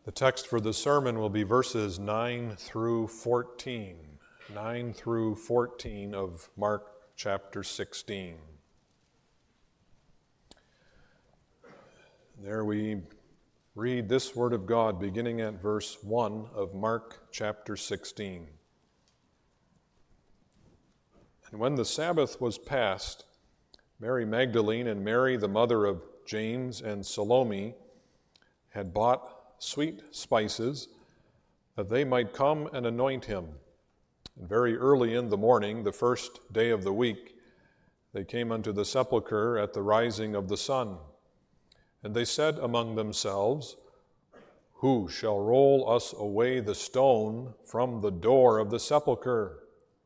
The text for the sermon will be verses 9 through 14. 9 through 14 of Mark chapter 16. There we read this word of God beginning at verse 1 of Mark chapter 16. And when the Sabbath was past, Mary Magdalene and Mary, the mother of James and Salome, had bought sweet spices, that they might come and anoint him. And very early in the morning, the first day of the week, they came unto the sepulchre at the rising of the sun. And they said among themselves, Who shall roll us away the stone from the door of the sepulchre?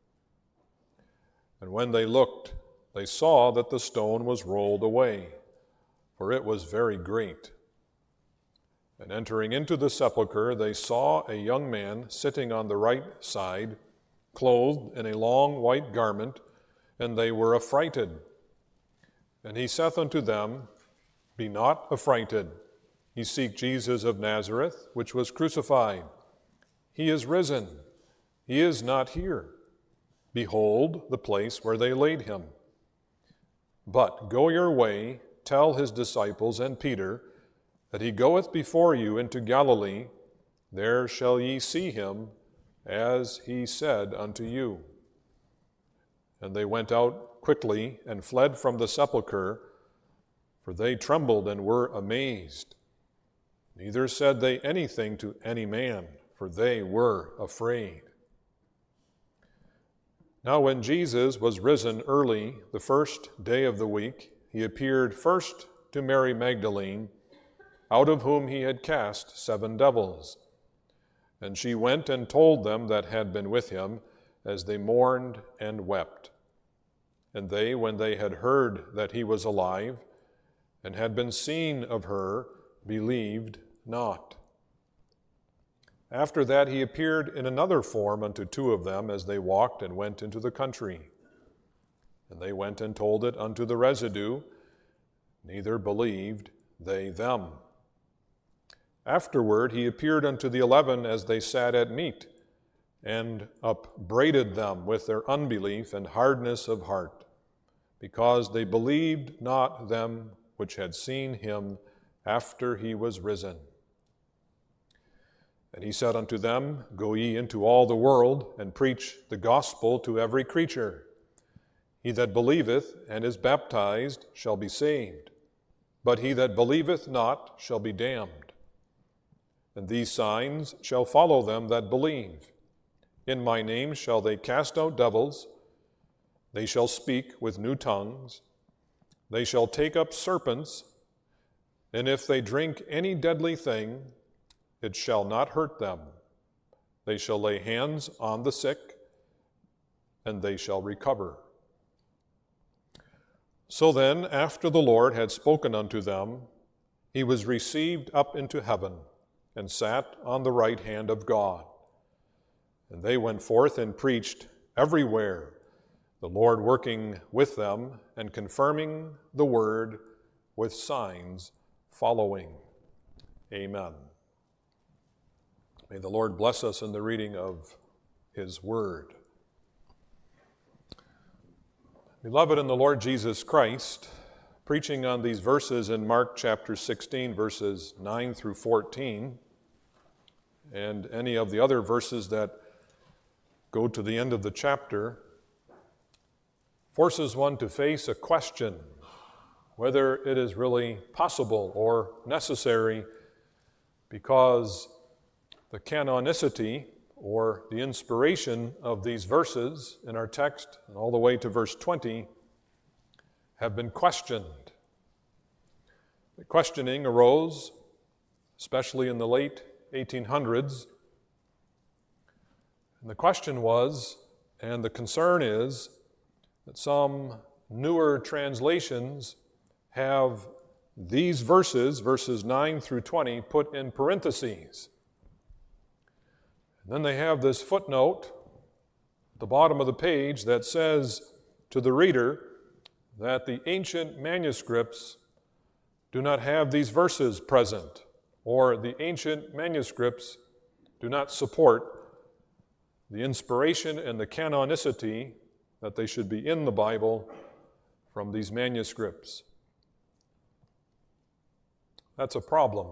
And when they looked, they saw that the stone was rolled away, for it was very great. And entering into the sepulchre, they saw a young man sitting on the right side, clothed in a long white garment, and they were affrighted. And he saith unto them, Be not affrighted. Ye seek Jesus of Nazareth, which was crucified. He is risen. He is not here. Behold the place where they laid him. But go your way, tell his disciples and Peter, that he goeth before you into Galilee, there shall ye see him, as he said unto you. And they went out quickly and fled from the sepulchre, for they trembled and were amazed. Neither said they anything to any man, for they were afraid. Now when Jesus was risen early, the first day of the week, he appeared first to Mary Magdalene, out of whom he had cast 7 devils. And she went and told them that had been with him, as they mourned and wept. And they, when they had heard that he was alive, and had been seen of her, believed not. After that he appeared in another form unto 2 of them, as they walked and went into the country. And they went and told it unto the residue, neither believed they them. Afterward he appeared unto the 11 as they sat at meat, and upbraided them with their unbelief and hardness of heart, because they believed not them which had seen him after he was risen. And he said unto them, Go ye into all the world, and preach the gospel to every creature. He that believeth and is baptized shall be saved, but he that believeth not shall be damned. And these signs shall follow them that believe. In my name shall they cast out devils. They shall speak with new tongues. They shall take up serpents. And if they drink any deadly thing, it shall not hurt them. They shall lay hands on the sick, and they shall recover. So then, after the Lord had spoken unto them, he was received up into heaven, and sat on the right hand of God. And they went forth and preached everywhere, the Lord working with them and confirming the word with signs following. Amen. May the Lord bless us in the reading of his word. Beloved in the Lord Jesus Christ, preaching on these verses in Mark chapter 16, verses 9 through 14, and any of the other verses that go to the end of the chapter, forces one to face a question, whether it is really possible or necessary, because the canonicity or the inspiration of these verses in our text, and all the way to verse 20, have been questioned. The questioning arose, especially in the late 1800s, and the question was, and the concern is, that some newer translations have these verses, verses 9 through 20, put in parentheses. And then they have this footnote at the bottom of the page that says to the reader that the ancient manuscripts do not have these verses present, or the ancient manuscripts do not support the inspiration and the canonicity that they should be in the Bible from these manuscripts. That's a problem.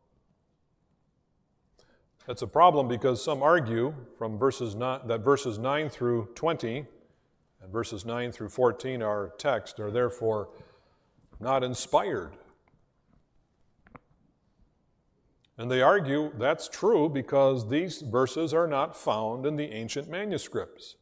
That's a problem because some argue from that verses 9 through 20 and verses 9 through 14, our text, are therefore not inspired. And they argue that's true because these verses are not found in the ancient manuscripts.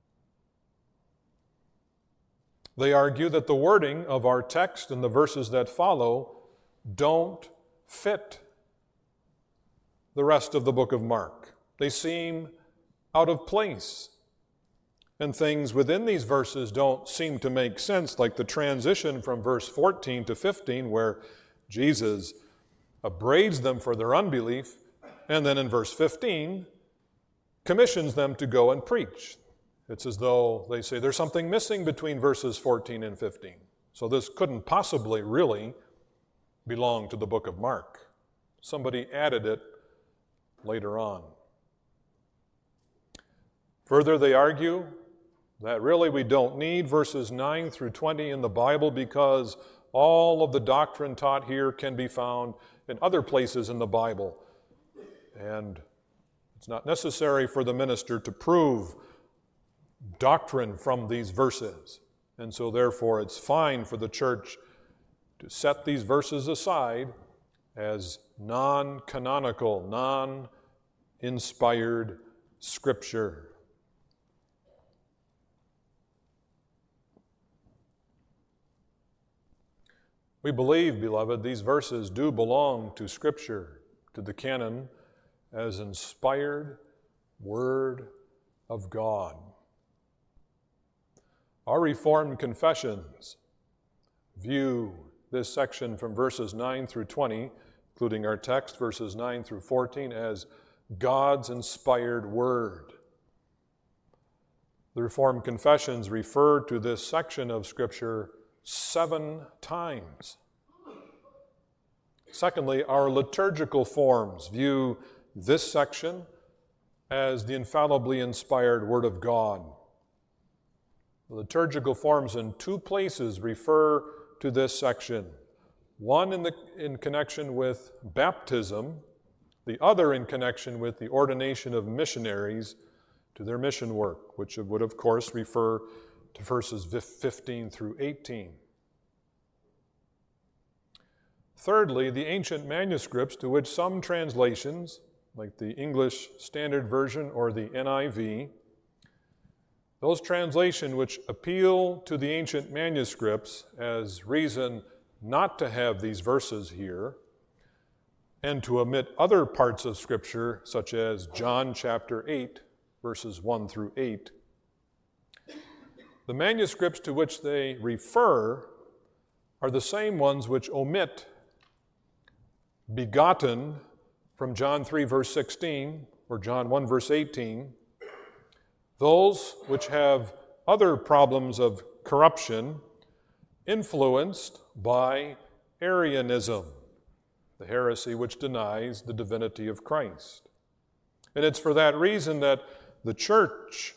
They argue that the wording of our text and the verses that follow don't fit the rest of the book of Mark. They seem out of place. And things within these verses don't seem to make sense, like the transition from verse 14 to 15, where Jesus upbraids them for their unbelief, and then in verse 15 commissions them to go and preach. It's as though they say there's something missing between verses 14 and 15. So this couldn't possibly really belong to the book of Mark. Somebody added it later on. Further, they argue that really we don't need verses 9 through 20 in the Bible because all of the doctrine taught here can be found in other places in the Bible. And it's not necessary for the minister to prove doctrine from these verses. And so therefore it's fine for the church to set these verses aside as non-canonical, non-inspired Scripture. We believe, beloved, these verses do belong to Scripture, to the canon, as inspired Word of God. Our Reformed confessions view this section from verses 9 through 20, including our text, verses 9 through 14, as God's inspired Word. The Reformed confessions refer to this section of Scripture 7 times. Secondly, our liturgical forms view this section as the infallibly inspired Word of God. The liturgical forms in 2 places refer to this section. One in connection with baptism, the other in connection with the ordination of missionaries to their mission work, which would, of course, refer to verses 15 through 18. Thirdly, the ancient manuscripts to which some translations, like the English Standard Version or the NIV, those translations which appeal to the ancient manuscripts as reason not to have these verses here and to omit other parts of Scripture, such as John chapter 8, verses 1 through 8. The manuscripts to which they refer are the same ones which omit begotten from John 3, verse 16, or John 1, verse 18, those which have other problems of corruption influenced by Arianism, the heresy which denies the divinity of Christ. And it's for that reason that the church,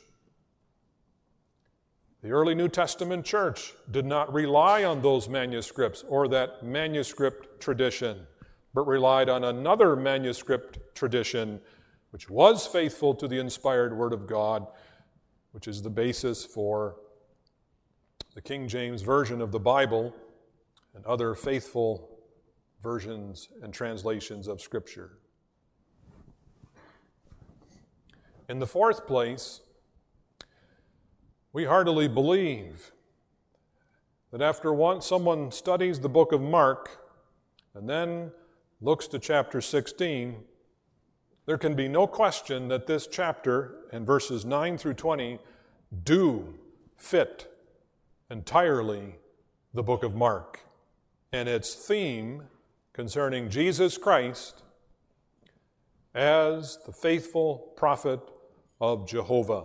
the early New Testament church, did not rely on those manuscripts or that manuscript tradition, but relied on another manuscript tradition which was faithful to the inspired Word of God, which is the basis for the King James Version of the Bible and other faithful versions and translations of Scripture. In the fourth place, we heartily believe that after someone studies the book of Mark and then looks to chapter 16, there can be no question that this chapter and verses 9 through 20 do fit entirely the book of Mark and its theme concerning Jesus Christ as the faithful prophet of Jehovah.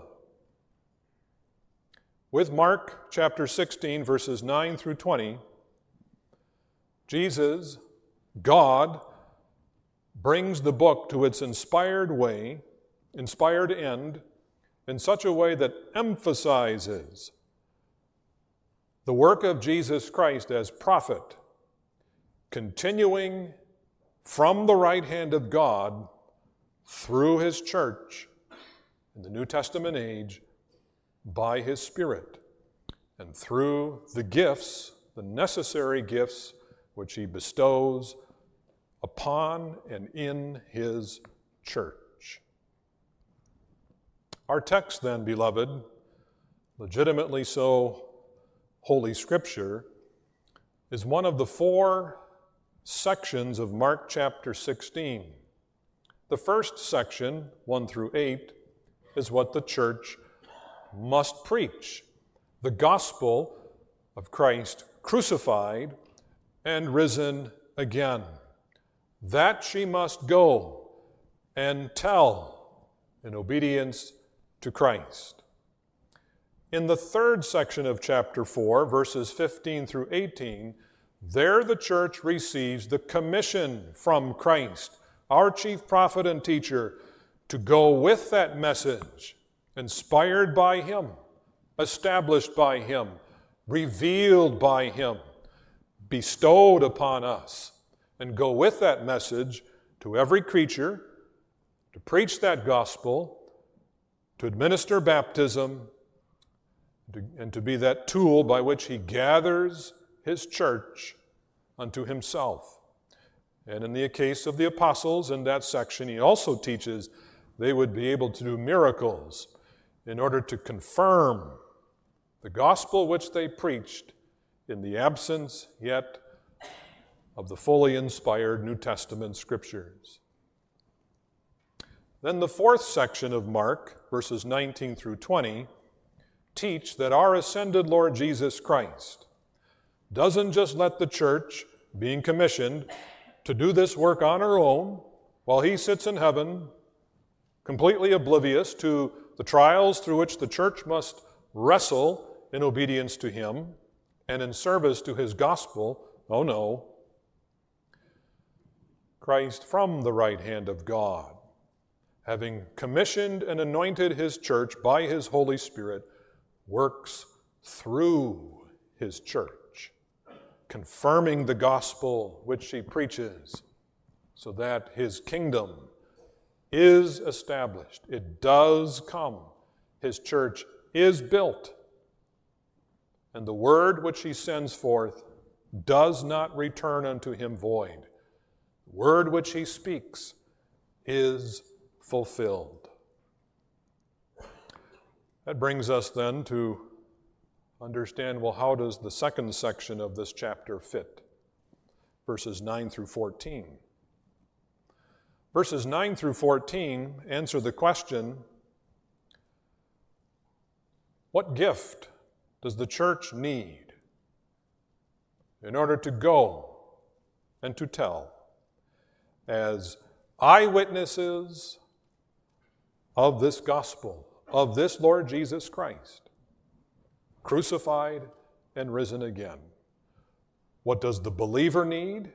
With Mark chapter 16, verses 9 through 20, Jesus, God, brings the book to its inspired end, in such a way that emphasizes the work of Jesus Christ as prophet, continuing from the right hand of God through his church in the New Testament age by his Spirit, and through the gifts, the necessary gifts, which he bestows upon and in his church. Our text then, beloved, legitimately so, Holy Scripture, is one of the 4 sections of Mark chapter 16. The first section, 1 through 8, is what the church must preach: the gospel of Christ crucified and risen again. That she must go and tell in obedience to Christ. In the third section of chapter 4, verses 15 through 18, there the church receives the commission from Christ, our chief prophet and teacher, to go with that message, inspired by him, established by him, revealed by him, bestowed upon us, and go with that message to every creature, to preach that gospel, to administer baptism, and to be that tool by which he gathers his church unto himself. And in the case of the apostles in that section, he also teaches they would be able to do miracles in order to confirm the gospel which they preached in the absence yet of the fully inspired New Testament scriptures. Then the fourth section of Mark, verses 19 through 20, teach that our ascended Lord Jesus Christ doesn't just let the church, being commissioned, to do this work on her own while he sits in heaven, completely oblivious to the trials through which the church must wrestle in obedience to him and in service to his gospel. Oh no. Christ, from the right hand of God, having commissioned and anointed his church by his Holy Spirit, works through his church, confirming the gospel which he preaches, so that his kingdom is established. It does come. His church is built. And the word which he sends forth does not return unto him void. The word which he speaks is fulfilled. That brings us then to understand, well, how does the second section of this chapter fit? Verses 9 through 14. Verses 9 through 14 answer the question, what gift does the church need in order to go and to tell as eyewitnesses of this gospel, of this Lord Jesus Christ, crucified and risen again? What does the believer need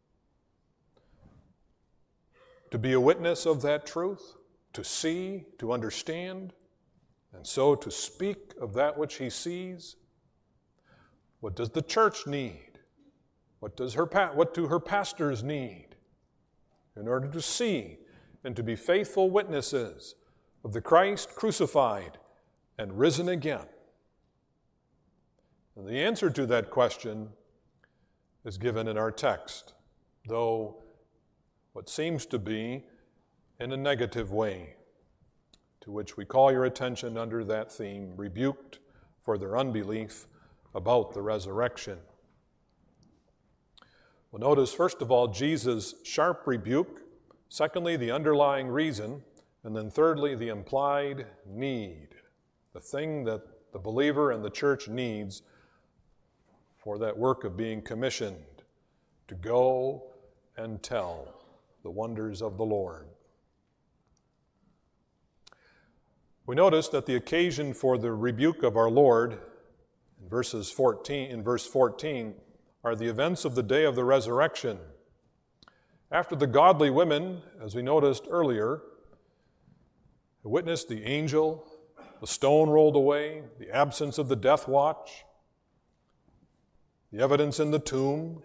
to be a witness of that truth, to see, to understand, and so to speak of that which he sees? What does the church need? What do her pastors need in order to see and to be faithful witnesses of the Christ crucified and risen again? And the answer to that question is given in our text, though what seems to be in a negative way, to which we call your attention under that theme, rebuked for their unbelief about the resurrection. Well, notice, first of all, Jesus' sharp rebuke, secondly, the underlying reason, and then thirdly, the implied need, the thing that the believer and the church needs for that work of being commissioned to go and tell the wonders of the Lord. We notice that the occasion for the rebuke of our Lord in verse 14 are the events of the day of the resurrection. After the godly women, as we noticed earlier, witnessed the angel, the stone rolled away, the absence of the death watch, the evidence in the tomb,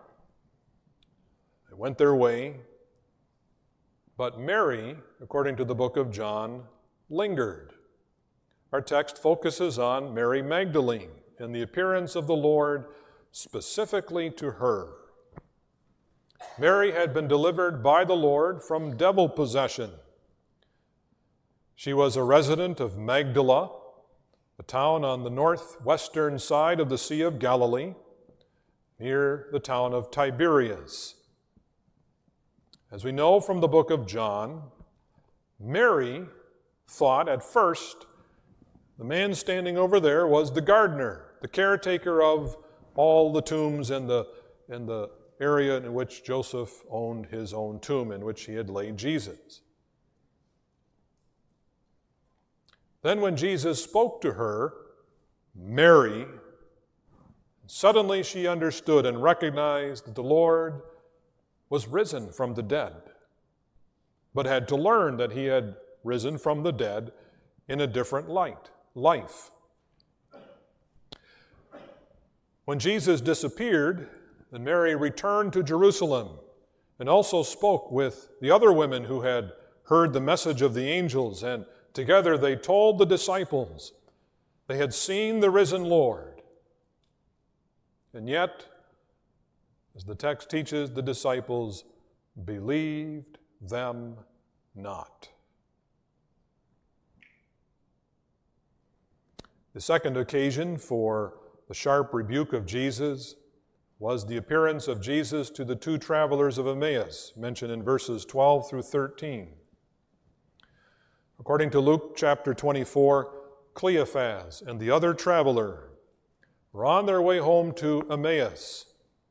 they went their way. But Mary, according to the book of John, lingered. Our text focuses on Mary Magdalene and the appearance of the Lord specifically to her. Mary had been delivered by the Lord from devil possession. She was a resident of Magdala, a town on the northwestern side of the Sea of Galilee, near the town of Tiberias. As we know from the book of John, Mary thought at first the man standing over there was the gardener, the caretaker of all the tombs in the area in which Joseph owned his own tomb, in which he had laid Jesus. Then when Jesus spoke to her, Mary, suddenly she understood and recognized that the Lord was risen from the dead, but had to learn that he had risen from the dead in a different life. When Jesus disappeared, then Mary returned to Jerusalem and also spoke with the other women who had heard the message of the angels, and together they told the disciples they had seen the risen Lord. And yet, as the text teaches, the disciples believed them not. The second occasion for the sharp rebuke of Jesus was the appearance of Jesus to the two travelers of Emmaus, mentioned in verses 12 through 13. According to Luke chapter 24, Cleophas and the other traveler were on their way home to Emmaus.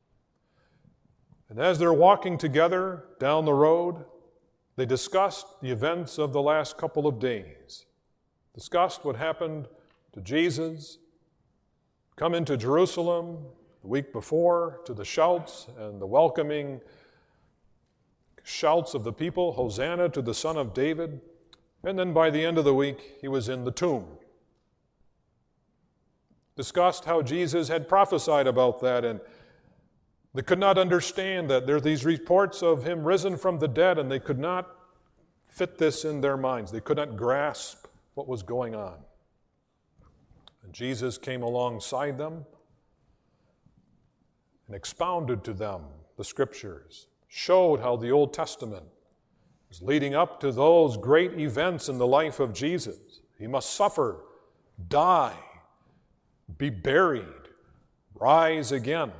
And as they're walking together down the road, they discussed the events of the last couple of days, discussed what happened to Jesus, come into Jerusalem the week before, to the shouts and the welcoming shouts of the people, Hosanna to the Son of David, and then by the end of the week, he was in the tomb. Discussed how Jesus had prophesied about that, and they could not understand that. There are these reports of him risen from the dead, and they could not fit this in their minds. They could not grasp what was going on. And Jesus came alongside them and expounded to them the Scriptures, showed how the Old Testament was leading up to those great events in the life of Jesus. He must suffer, die, be buried, rise again.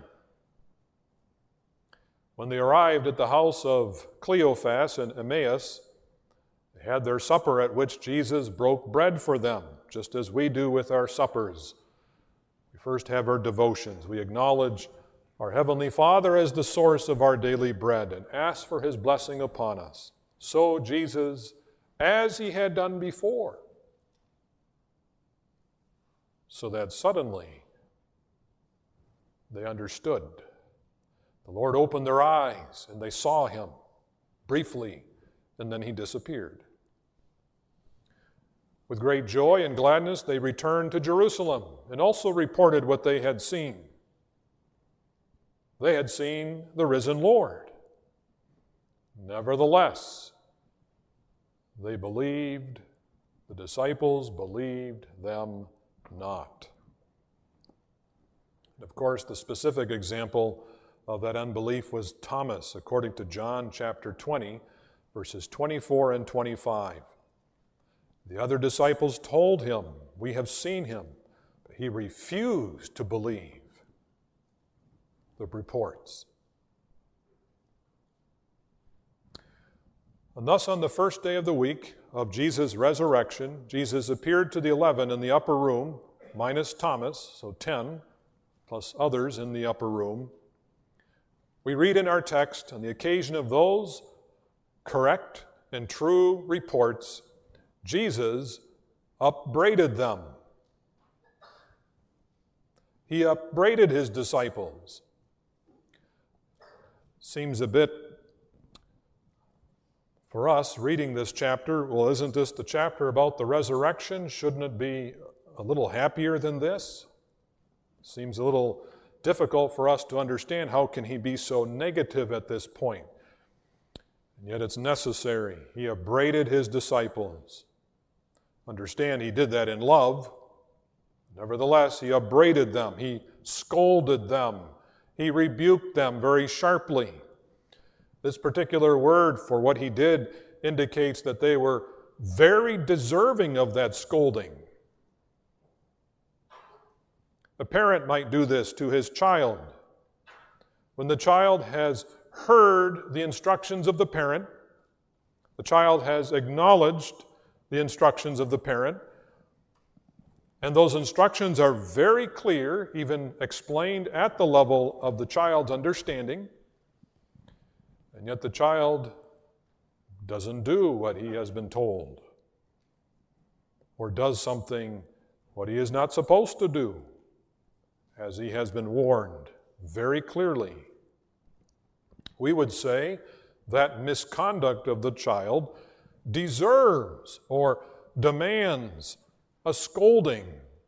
When they arrived at the house of Cleophas in Emmaus, they had their supper at which Jesus broke bread for them, just as we do with our suppers. We first have our devotions. We acknowledge our Heavenly Father as the source of our daily bread and ask for his blessing upon us. So Jesus, as he had done before, so that suddenly they understood. The Lord opened their eyes, and they saw him briefly, and then he disappeared. With great joy and gladness, they returned to Jerusalem and also reported what they had seen. They had seen the risen Lord. Nevertheless, they believed, the disciples believed them not. And of course, the specific example of that unbelief was Thomas, according to John chapter 20, verses 24 and 25. The other disciples told him, "We have seen him," but he refused to believe the reports. And thus, on the first day of the week of Jesus' resurrection, Jesus appeared to the 11 in the upper room, minus Thomas, so 10, plus others in the upper room. We read in our text, on the occasion of those correct and true reports, Jesus upbraided them. He upbraided his disciples. Seems a bit For us, reading this chapter, well, isn't this the chapter about the resurrection? Shouldn't it be a little happier than this? Seems a little difficult for us to understand how can he be so negative at this point. And yet it's necessary. He upbraided his disciples. Understand, he did that in love. Nevertheless, he upbraided them. He scolded them. He rebuked them very sharply. This particular word for what he did indicates that they were very deserving of that scolding. A parent might do this to his child. When the child has heard the instructions of the parent, the child has acknowledged the instructions of the parent, and those instructions are very clear, even explained at the level of the child's understanding, and yet the child doesn't do what he has been told, or does something what he is not supposed to do, as he has been warned very clearly. We would say that misconduct of the child deserves or demands a scolding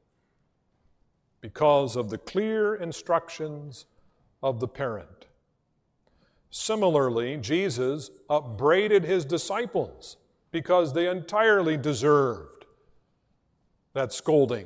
because of the clear instructions of the parent. Similarly, Jesus upbraided his disciples because they entirely deserved that scolding.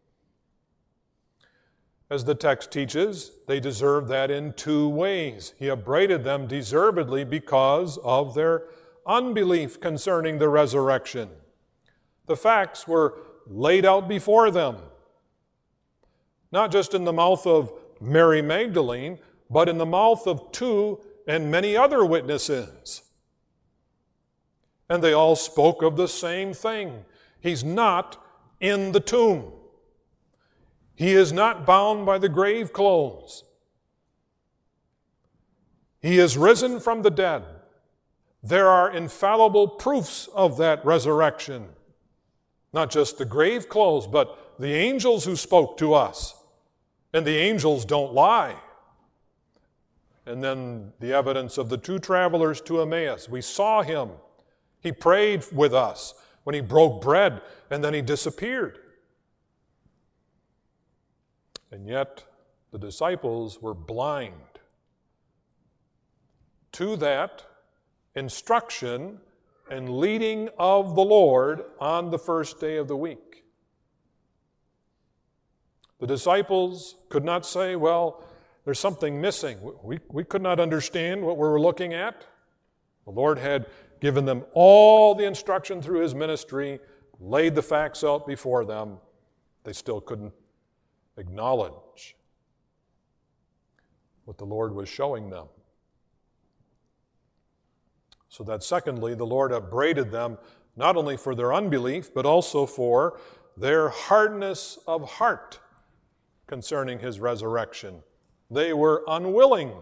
As the text teaches, they deserved that in two ways. He upbraided them deservedly because of their unbelief concerning the resurrection. The facts were laid out before them, not just in the mouth of Mary Magdalene, but in the mouth of two and many other witnesses. And they all spoke of the same thing. He's not in the tomb. He is not bound by the grave clothes. He is risen from the dead. There are infallible proofs of that resurrection. Not just the grave clothes, but the angels who spoke to us. And the angels don't lie. And then the evidence of the two travelers to Emmaus. We saw him. He prayed with us when he broke bread, and then he disappeared. And yet, the disciples were blind to that instruction and leading of the Lord on the first day of the week. The disciples could not say, well, there's something missing. We could not understand what we were looking at. The Lord had given them all the instruction through his ministry, laid the facts out before them. They still couldn't acknowledge what the Lord was showing them. So that secondly, the Lord upbraided them not only for their unbelief, but also for their hardness of heart concerning his resurrection. They were unwilling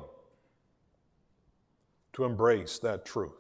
to embrace that truth.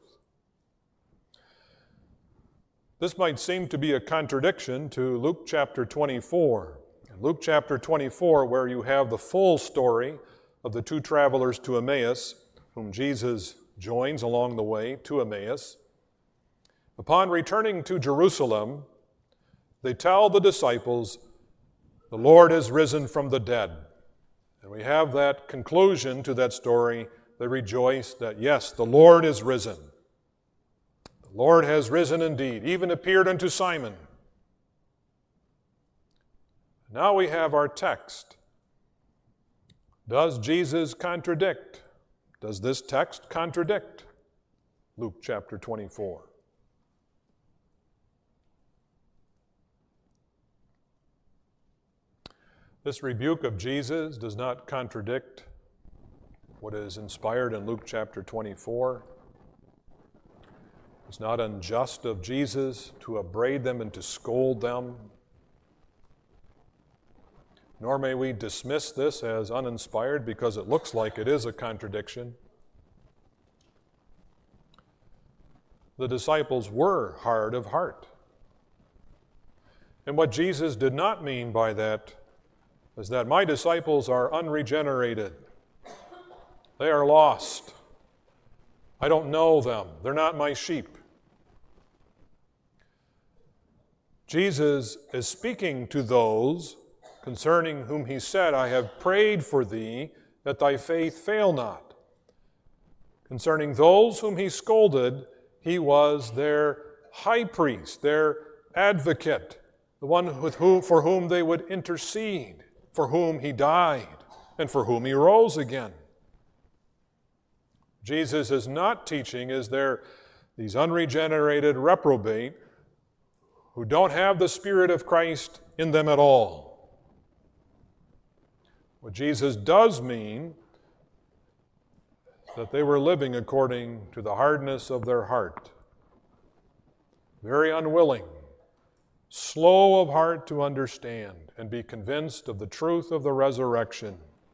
This might seem to be a contradiction to Luke chapter 24. Luke chapter 24, where you have the full story of the two travelers to Emmaus, whom Jesus joins along the way to Emmaus. Upon returning to Jerusalem, they tell the disciples, the Lord has risen from the dead. And we have that conclusion to that story. They rejoice that, yes, the Lord is risen. The Lord has risen indeed, even appeared unto Simon. Now we have our text. Does Jesus contradict? Does this text contradict Luke chapter 24? This rebuke of Jesus does not contradict what is inspired in Luke chapter 24. It's not unjust of Jesus to upbraid them and to scold them. Nor may we dismiss this as uninspired because it looks like it is a contradiction. The disciples were hard of heart. And what Jesus did not mean by that is that my disciples are unregenerated. They are lost. I don't know them. They're not my sheep. Jesus is speaking to those concerning whom he said, I have prayed for thee, that thy faith fail not. Concerning those whom he scolded, he was their high priest, their advocate, the one for whom they would intercede, for whom he died, and for whom he rose again. Jesus is not teaching, is there these unregenerated reprobate who don't have the Spirit of Christ in them at all. What Jesus does mean that they were living according to the hardness of their heart, very unwilling, slow of heart to understand and be convinced of the truth of the resurrection.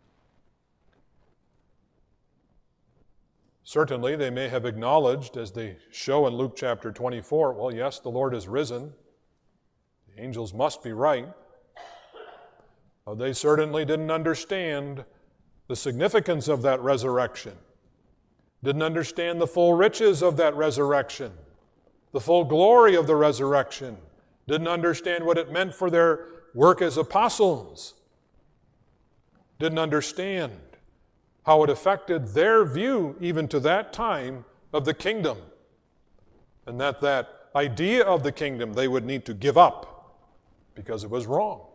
Certainly, they may have acknowledged, as they show in Luke chapter 24, well, yes, the Lord is risen. The angels must be right. But they certainly didn't understand the significance of that resurrection, didn't understand the full riches of that resurrection, the full glory of the resurrection, didn't understand what it meant for their work as apostles, didn't understand how it affected their view, even to that time, of the kingdom, and that idea of the kingdom they would need to give up because it was wrong.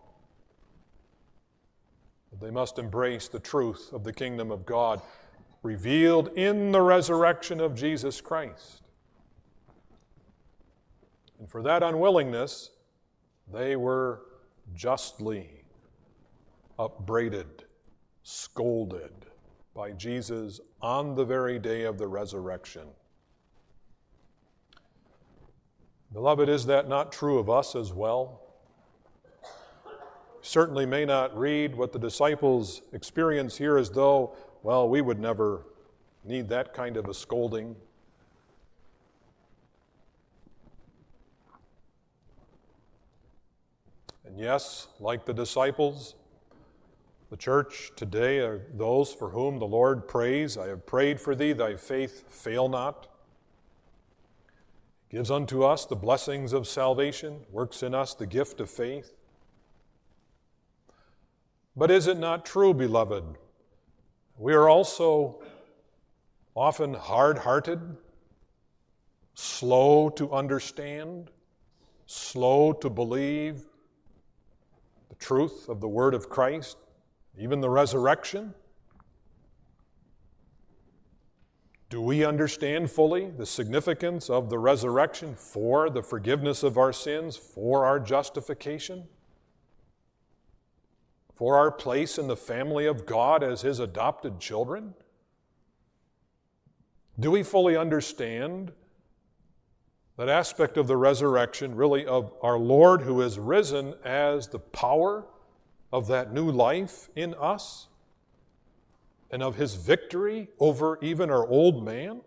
But they must embrace the truth of the kingdom of God revealed in the resurrection of Jesus Christ. And for that unwillingness, they were justly upbraided, scolded by Jesus on the very day of the resurrection. Beloved, is that not true of us as well? Certainly may not read what the disciples experience here as though, well, we would never need that kind of a scolding. And yes, like the disciples, the church today are those for whom the Lord prays, I have prayed for thee, thy faith fail not. He gives unto us the blessings of salvation, works in us the gift of faith. But is it not true, beloved, we are also often hard-hearted, slow to understand, slow to believe the truth of the word of Christ, even the resurrection? Do we understand fully the significance of the resurrection for the forgiveness of our sins, for our justification, for our place in the family of God as His adopted children? Do we fully understand that aspect of the resurrection, really of our Lord who is risen, as the power of that new life in us and of His victory over even our old man?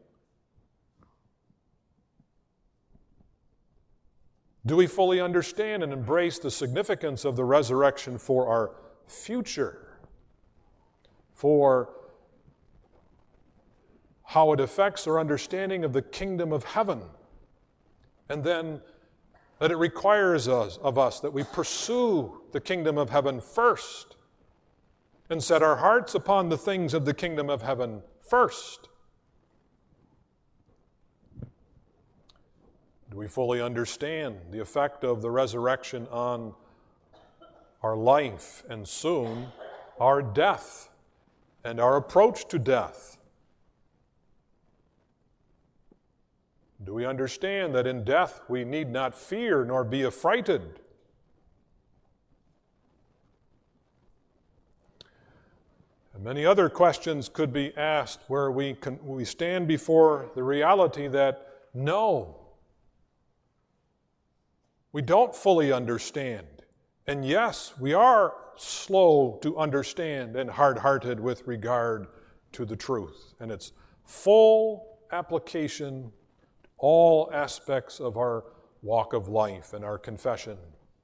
Do we fully understand and embrace the significance of the resurrection for our future, for how it affects our understanding of the kingdom of heaven, and then that it requires of us that we pursue the kingdom of heaven first and set our hearts upon the things of the kingdom of heaven first? Do we fully understand the effect of the resurrection on our life and soon our death and our approach to death? Do we understand that in death we need not fear nor be affrighted? And many other questions could be asked where we stand before the reality that no, we don't fully understand. And yes, we are slow to understand and hard-hearted with regard to the truth and its full application to all aspects of our walk of life and our confession.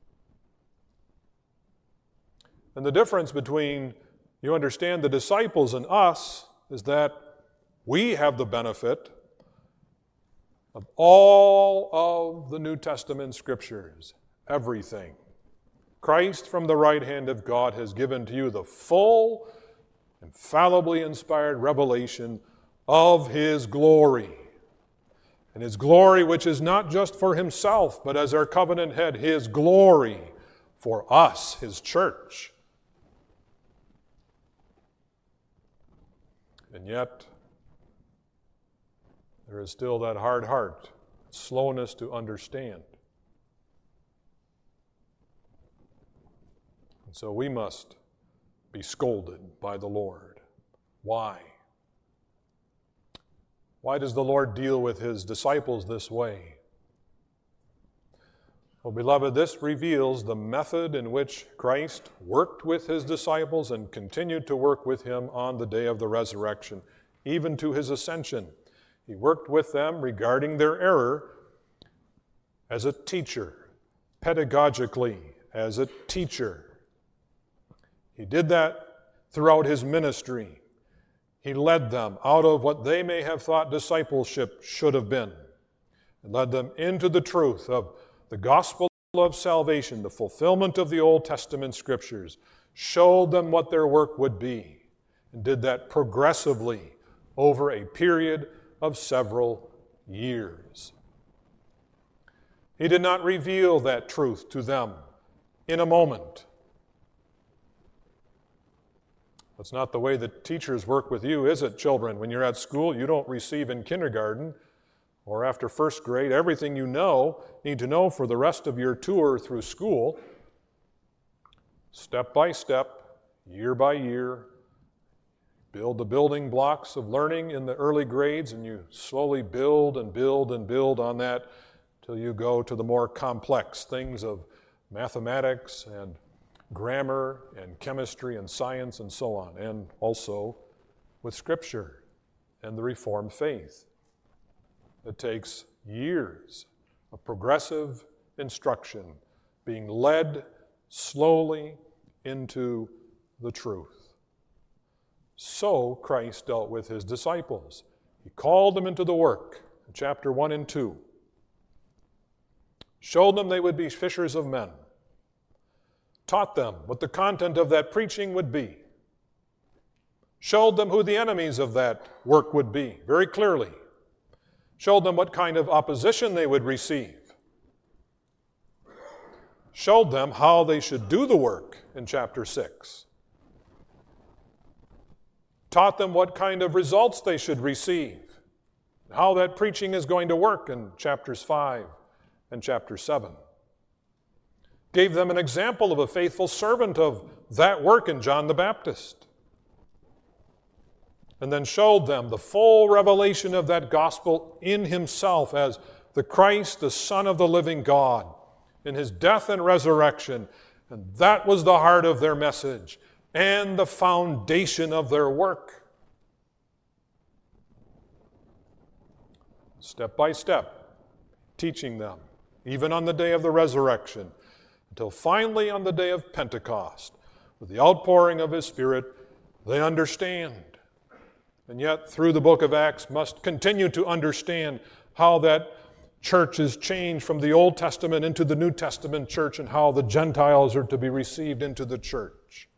And the difference between, you understand, the disciples and us is that we have the benefit of all of the New Testament scriptures everything. Christ from the right hand of God has given to you the full, infallibly inspired revelation of His glory. And His glory, which is not just for Himself, but as our covenant head, His glory for us, His church. And yet, there is still that hard heart, slowness to understand. And so we must be scolded by the Lord. Why? Why does the Lord deal with His disciples this way? Well, beloved, this reveals the method in which Christ worked with His disciples and continued to work with Him on the day of the resurrection, even to His ascension. He worked with them regarding their error as a teacher, pedagogically as a teacher. He did that throughout His ministry. He led them out of what they may have thought discipleship should have been, and led them into the truth of the gospel of salvation, the fulfillment of the Old Testament scriptures, showed them what their work would be, and did that progressively over a period of several years. He did not reveal that truth to them in a moment. That's not the way that teachers work with you, is it, children? When you're at school, you don't receive in kindergarten or after first grade everything you need to know for the rest of your tour through school. Step by step, year by year, build the building blocks of learning in the early grades, and you slowly build and build and build on that till you go to the more complex things of mathematics and grammar and chemistry and science and so on, and also with Scripture and the Reformed faith. It takes years of progressive instruction, being led slowly into the truth. So Christ dealt with His disciples. He called them into the work in chapter 1 and 2. Showed them they would be fishers of men. Taught them what the content of that preaching would be. Showed them who the enemies of that work would be very clearly. Showed them what kind of opposition they would receive. Showed them how they should do the work in chapter 6. Taught them what kind of results they should receive. How that preaching is going to work in chapters 5 and chapter 7. Gave them an example of a faithful servant of that work in John the Baptist. And then showed them the full revelation of that gospel in Himself as the Christ, the Son of the living God, in His death and resurrection. And that was the heart of their message and the foundation of their work. Step by step, teaching them, even on the day of the resurrection, until finally on the day of Pentecost, with the outpouring of His Spirit, they understand. And yet, through the book of Acts, must continue to understand how that church is changed from the Old Testament into the New Testament church, and how the Gentiles are to be received into the church.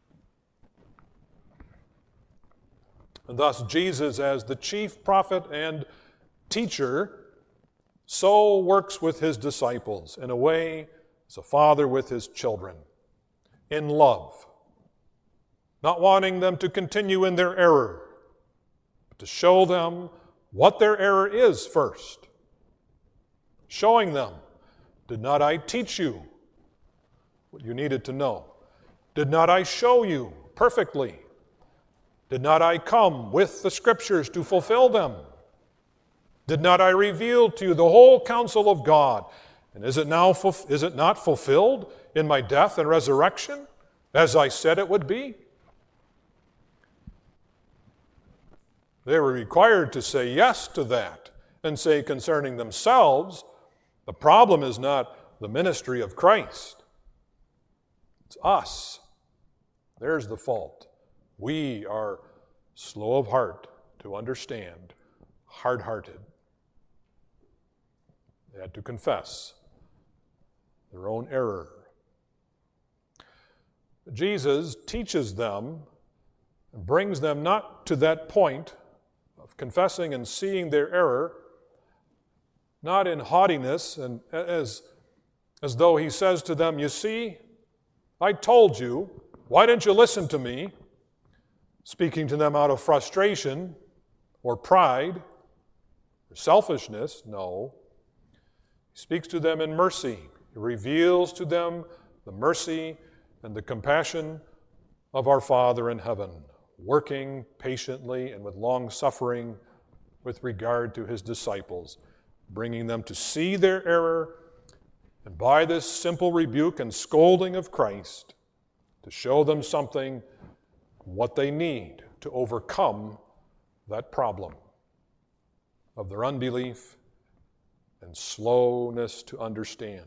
And thus, Jesus, as the chief prophet and teacher, so works with His disciples in a way as a father with his children, in love, not wanting them to continue in their error, but to show them what their error is first. Showing them, did not I teach you what you needed to know? Did not I show you perfectly? Did not I come with the Scriptures to fulfill them? Did not I reveal to you the whole counsel of God? And is it not fulfilled in my death and resurrection, as I said it would be? They were required to say yes to that and say concerning themselves, the problem is not the ministry of Christ. It's us. There's the fault. We are slow of heart to understand, hard-hearted. They had to confess their own error. Jesus teaches them and brings them not to that point of confessing and seeing their error, not in haughtiness and as though he says to them, you see, I told you, why didn't you listen to me? Speaking to them out of frustration or pride or selfishness. No. He speaks to them in mercy. He reveals to them the mercy and the compassion of our Father in heaven, working patiently and with long suffering with regard to his disciples, bringing them to see their error, and by this simple rebuke and scolding of Christ, to show them something, what they need to overcome that problem of their unbelief and slowness to understand.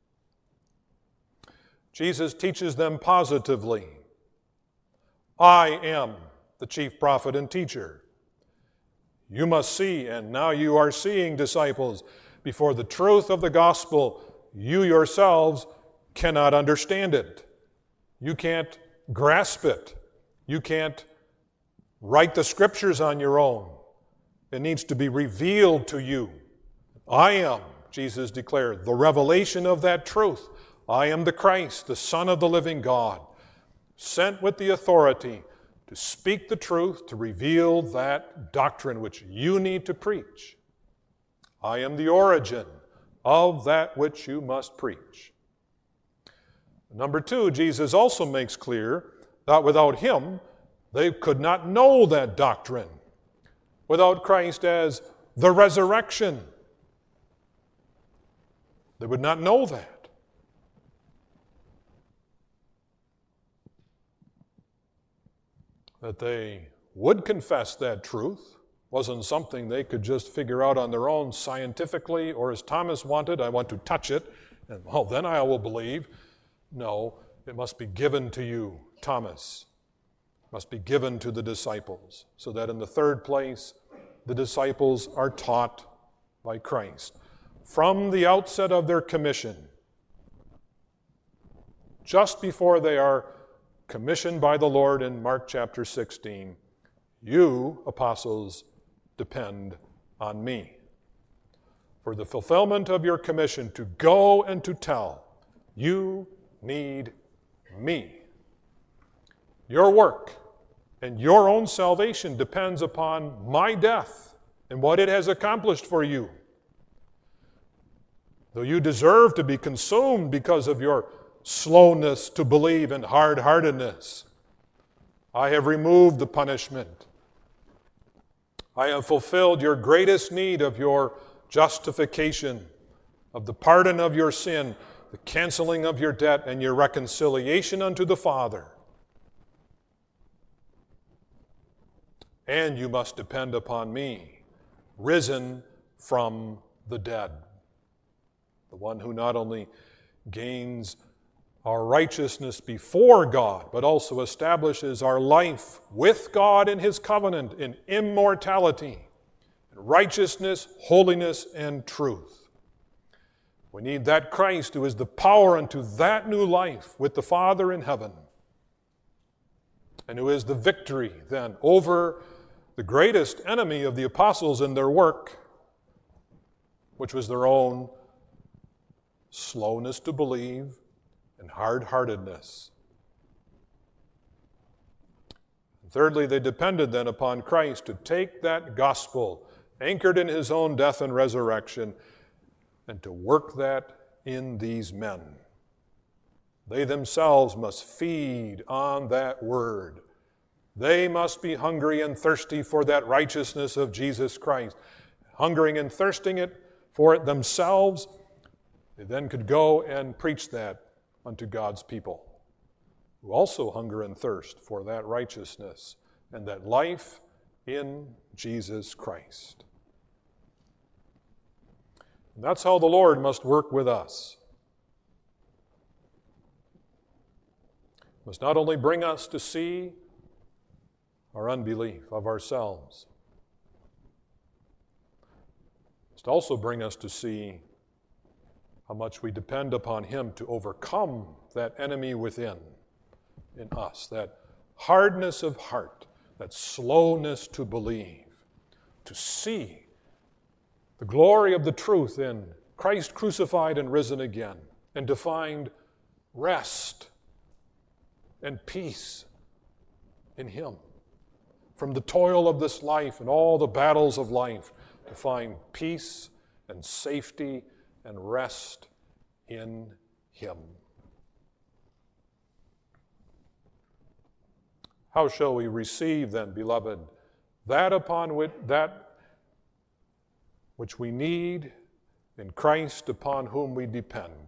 Jesus teaches them positively. I am the chief prophet and teacher. You must see, and now you are seeing, disciples, before the truth of the gospel, you yourselves cannot understand it. You can't grasp it. You can't write the scriptures on your own. It needs to be revealed to you. I am, Jesus declared, the revelation of that truth. I am the Christ, the Son of the living God, sent with the authority to speak the truth, to reveal that doctrine which you need to preach. I am the origin of that which you must preach. Number two, Jesus also makes clear that without him, they could not know that doctrine. Without Christ as the resurrection, they would not know that. That they would confess that truth wasn't something they could just figure out on their own scientifically, or as Thomas wanted, I want to touch it, and then I will believe. No, it must be given to you, Thomas. It must be given to the disciples, so that in the third place, the disciples are taught by Christ. From the outset of their commission, just before they are commissioned by the Lord in Mark chapter 16, you, apostles, depend on me. For the fulfillment of your commission to go and to tell, you need me. Your work and your own salvation depends upon my death and what it has accomplished for you. Though you deserve to be consumed because of your slowness to believe and hard-heartedness, I have removed the punishment. I have fulfilled your greatest need of your justification, of the pardon of your sin, the canceling of your debt, and your reconciliation unto the Father. And you must depend upon me, risen from the dead, the one who not only gains our righteousness before God, but also establishes our life with God in his covenant in immortality, righteousness, holiness, and truth. We need that Christ who is the power unto that new life with the Father in heaven, and who is the victory then over the greatest enemy of the apostles in their work, which was their own slowness to believe and hard-heartedness. And thirdly, they depended then upon Christ to take that gospel, anchored in his own death and resurrection, and to work that in these men. They themselves must feed on that word. They must be hungry and thirsty for that righteousness of Jesus Christ. Hungering and thirsting for it themselves, they then could go and preach that unto God's people, who also hunger and thirst for that righteousness and that life in Jesus Christ. And that's how the Lord must work with us. He must not only bring us to see our unbelief of ourselves, he must also bring us to see how much we depend upon Him to overcome that enemy within in us, that hardness of heart, that slowness to believe, to see the glory of the truth in Christ crucified and risen again, and to find rest and peace in Him. From the toil of this life and all the battles of life, to find peace and safety and rest in Him. How shall we receive then, beloved, that which we need in Christ, upon whom we depend?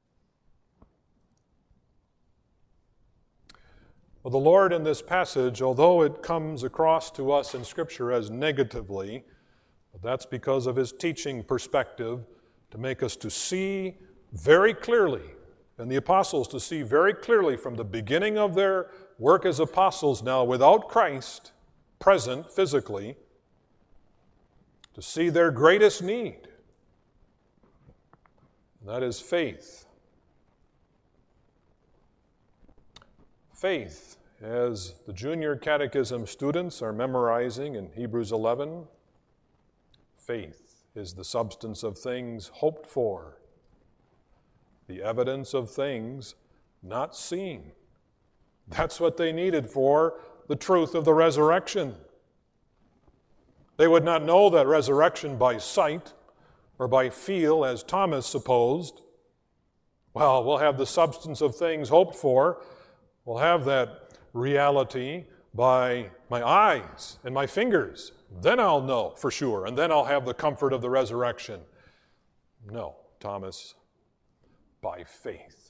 Well, the Lord in this passage, although it comes across to us in Scripture as negatively, that's because of His teaching perspective, to make us to see very clearly, and the apostles to see very clearly from the beginning of their work as apostles now without Christ present physically, to see their greatest need. And that is faith. Faith, as the junior catechism students are memorizing in Hebrews 11, faith is the substance of things hoped for, the evidence of things not seen. That's what they needed for the truth of the resurrection. They would not know that resurrection by sight or by feel, as Thomas supposed. Well, we'll have the substance of things hoped for. We'll have that reality by my eyes and my fingers. Then I'll know for sure, and then I'll have the comfort of the resurrection. No, Thomas, by faith.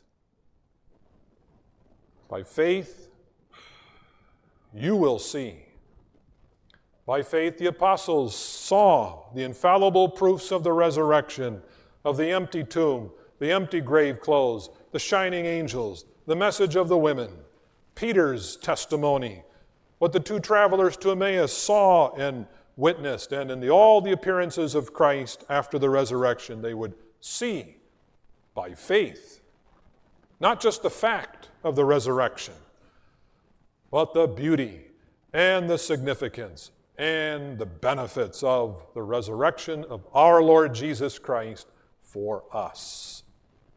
By faith, you will see. By faith, the apostles saw the infallible proofs of the resurrection, of the empty tomb, the empty grave clothes, the shining angels, the message of the women, Peter's testimony, what the two travelers to Emmaus saw and witnessed, and in all the appearances of Christ after the resurrection, they would see by faith, not just the fact of the resurrection, but the beauty and the significance and the benefits of the resurrection of our Lord Jesus Christ for us.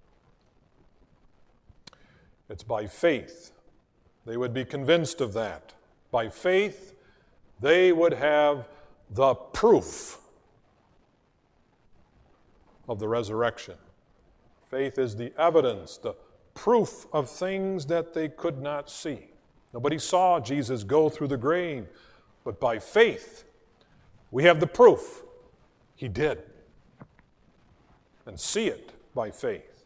It's by faith they would be convinced of that. By faith, they would have the proof of the resurrection. Faith is the evidence, the proof of things that they could not see. Nobody saw Jesus go through the grave, but by faith, we have the proof. He did. And see it by faith.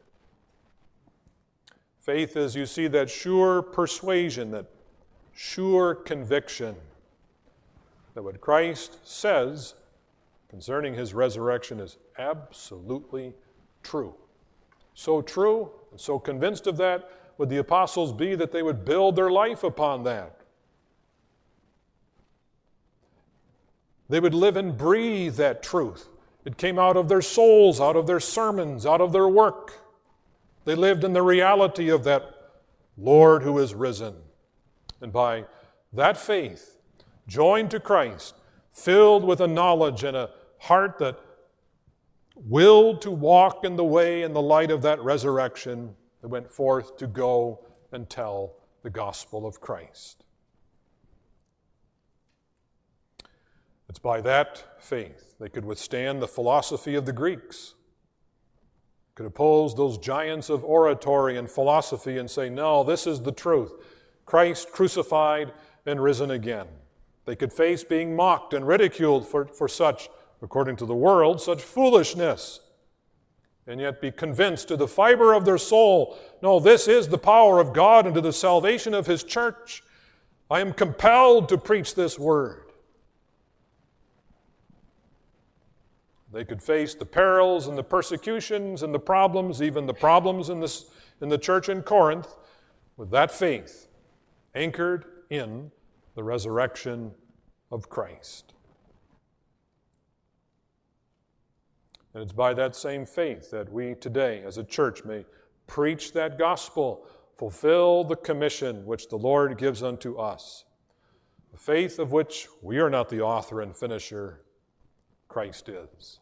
Faith is, you see, that sure persuasion, that sure conviction that what Christ says concerning His resurrection is absolutely true. So true and so convinced of that would the apostles be that they would build their life upon that. They would live and breathe that truth. It came out of their souls, out of their sermons, out of their work. They lived in the reality of that Lord who is risen. And by that faith, joined to Christ, filled with a knowledge and a heart that willed to walk in the way and the light of that resurrection, they went forth to go and tell the gospel of Christ. It's by that faith they could withstand the philosophy of the Greeks, could oppose those giants of oratory and philosophy and say, no, this is the truth. Christ crucified and risen again. They could face being mocked and ridiculed for such, according to the world, such foolishness, and yet be convinced to the fiber of their soul, no, this is the power of God and to the salvation of His church. I am compelled to preach this word. They could face the perils and the persecutions and the problems, even the problems in the church in Corinth, with that faith anchored in the resurrection of Christ. And it's by that same faith that we today, as a church, may preach that gospel, fulfill the commission which the Lord gives unto us. The faith of which we are not the author and finisher, Christ is.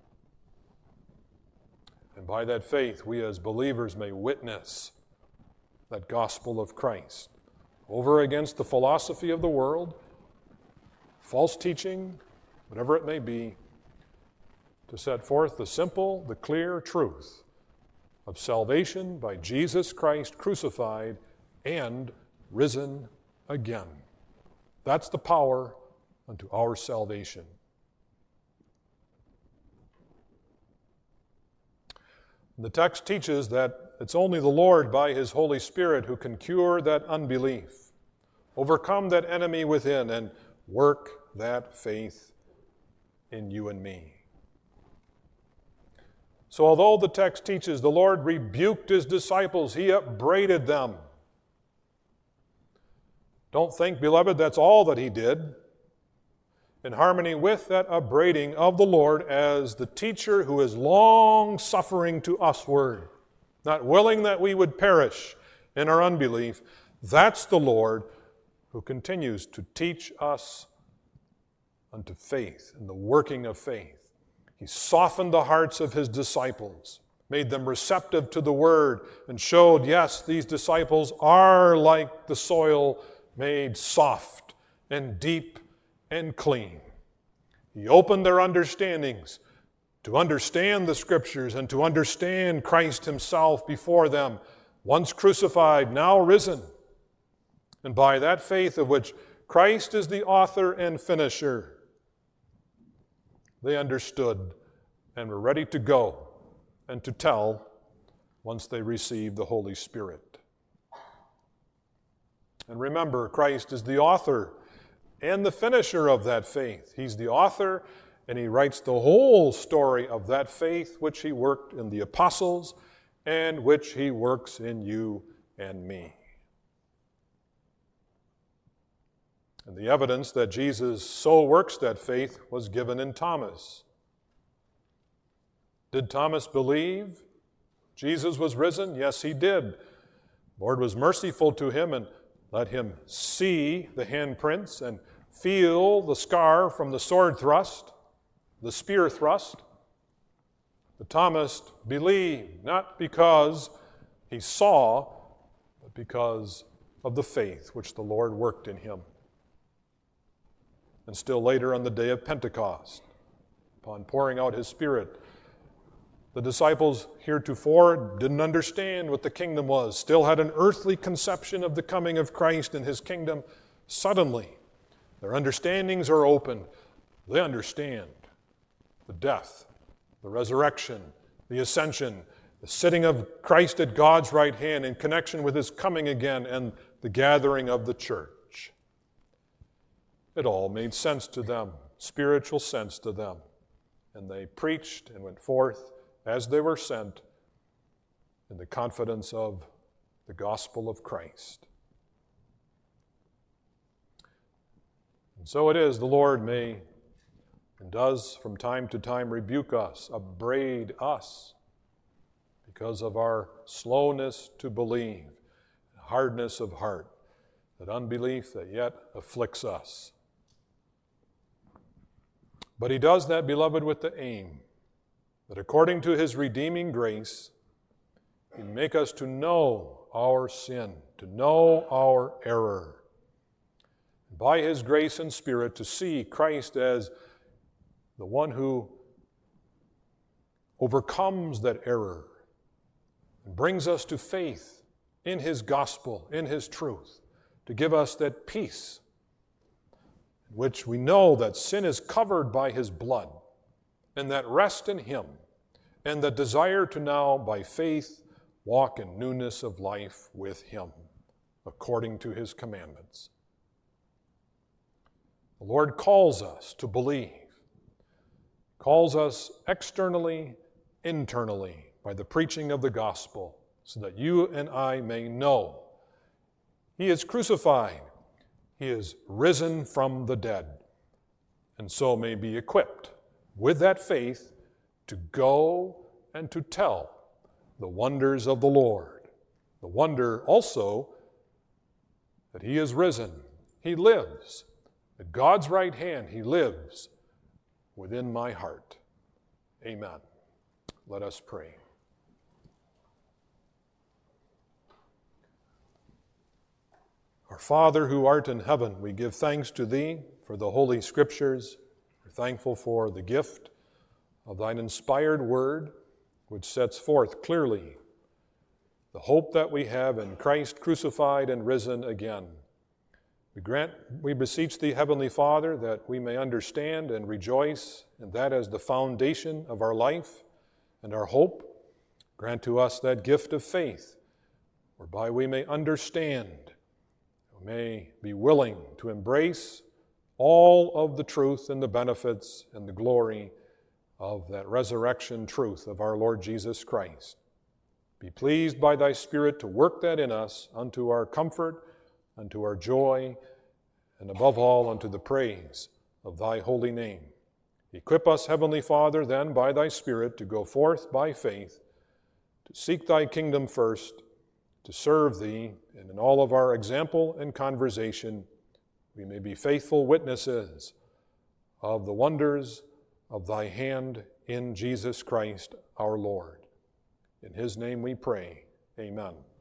And by that faith, we as believers may witness that gospel of Christ over against the philosophy of the world, false teaching, whatever it may be, to set forth the simple, the clear truth of salvation by Jesus Christ crucified and risen again. That's the power unto our salvation. The text teaches that it's only the Lord by His Holy Spirit who can cure that unbelief, overcome that enemy within, and work that faith in you and me. So although the text teaches the Lord rebuked His disciples, He upbraided them. Don't think, beloved, that's all that He did. In harmony with that upbraiding of the Lord as the teacher who is long-suffering to usward, not willing that we would perish in our unbelief, that's the Lord who continues to teach us unto faith and the working of faith. He softened the hearts of His disciples, made them receptive to the Word, and showed, yes, these disciples are like the soil made soft and deep and clean. He opened their understandings to understand the Scriptures and to understand Christ Himself before them, once crucified, now risen. And by that faith of which Christ is the author and finisher, they understood and were ready to go and to tell once they received the Holy Spirit. And remember, Christ is the author and the finisher of that faith. He's the author, and He writes the whole story of that faith which He worked in the apostles and which He works in you and me. And the evidence that Jesus so works that faith was given in Thomas. Did Thomas believe Jesus was risen? Yes, he did. The Lord was merciful to him and let him see the handprints and feel the scar from the sword thrust, the spear thrust. But Thomas believed, not because he saw, but because of the faith which the Lord worked in him. And still later on the day of Pentecost, upon pouring out His Spirit, the disciples heretofore didn't understand what the kingdom was, still had an earthly conception of the coming of Christ and His kingdom. Suddenly, their understandings are opened. They understand the death, the resurrection, the ascension, the sitting of Christ at God's right hand in connection with His coming again and the gathering of the church. It all made sense to them, spiritual sense to them. And they preached and went forth as they were sent in the confidence of the gospel of Christ. And so it is, the Lord may and does from time to time rebuke us, upbraid us, because of our slowness to believe, hardness of heart, that unbelief that yet afflicts us. But He does that, beloved, with the aim that according to His redeeming grace, He make us to know our sin, to know our error. And by His grace and Spirit to see Christ as the one who overcomes that error and brings us to faith in His gospel, in His truth, to give us that peace which we know that sin is covered by His blood, and that rest in Him, and the desire to now, by faith, walk in newness of life with Him, according to His commandments. The Lord calls us to believe, calls us externally, internally, by the preaching of the gospel, so that you and I may know He is crucified, He is risen from the dead, and so may be equipped with that faith to go and to tell the wonders of the Lord. The wonder also that he is risen. He lives. At God's right hand, he lives within my heart. Amen. Let us pray. Our Father who art in heaven, we give thanks to thee for the Holy Scriptures. We're thankful for the gift of thine inspired word, which sets forth clearly the hope that we have in Christ crucified and risen again. We beseech thee, Heavenly Father, that we may understand and rejoice in that as the foundation of our life and our hope. Grant to us that gift of faith, whereby we may understand, we may be willing to embrace all of the truth and the benefits and the glory of that resurrection truth of our Lord Jesus Christ. Be pleased by thy Spirit to work that in us unto our comfort, unto our joy, and above all unto the praise of thy holy name. Equip us, Heavenly Father, then by thy Spirit to go forth by faith, to seek thy kingdom first, to serve thee, and in all of our example and conversation, we may be faithful witnesses of the wonders of thy hand in Jesus Christ our Lord. In his name we pray. Amen.